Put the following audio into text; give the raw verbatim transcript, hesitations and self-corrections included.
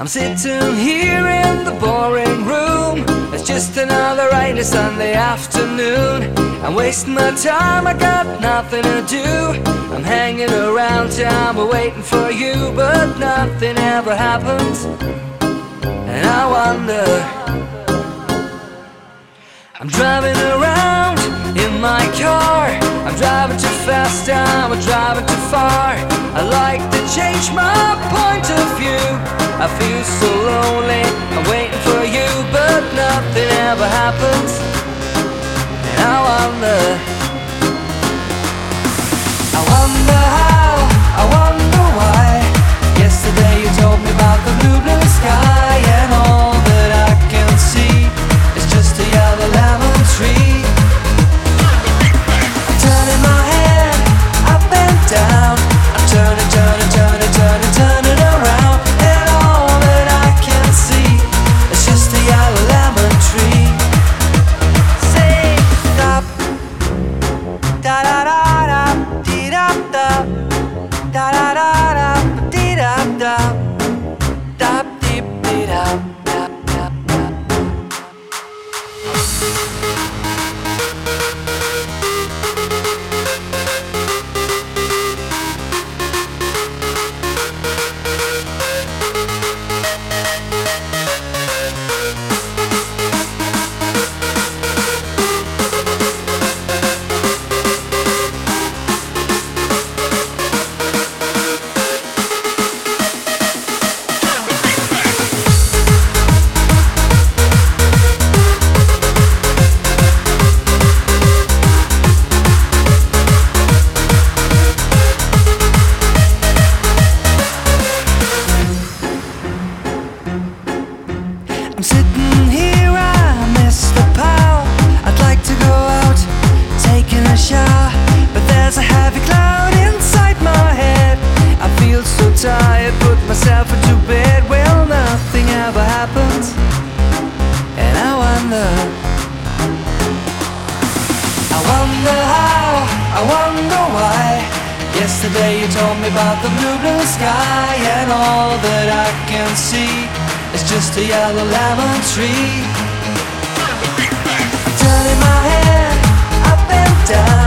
sitting here in the boring room. It's just another rainy Sunday afternoon. I'm wasting my time, I got nothing to do. I'm hanging around town, we're waiting for you, but nothing ever happens. And I wonder, I'm driving around in my car. I'm driving too fast, I'm driving too far. I like to change my point of view. I feel so lonely, I'm waiting for you, but nothing ever happens. And I wonder, I wonder how, I wonder why. Yesterday you told me about the blue, blue sky, and all that I can see is just a yellow lemon tree. I'm turning my head up and down. I'm turning, turning, turning, turning, turning around, and all that I can see is just a yellow lemon tree. Say stop, da da da da, dee da da, da da da da, dee da da, da dee dee da, da da da. I'm sitting here, I miss the power. I'd like to go out, taking a shower, but there's a heavy cloud inside my head. I feel so tired, put myself into bed. Well, nothing ever happens, and I wonder, I wonder how, I wonder why. Yesterday you told me about the blue, blue sky, and all that I can see it's just a yellow lemon tree. I'm turning my head up and down.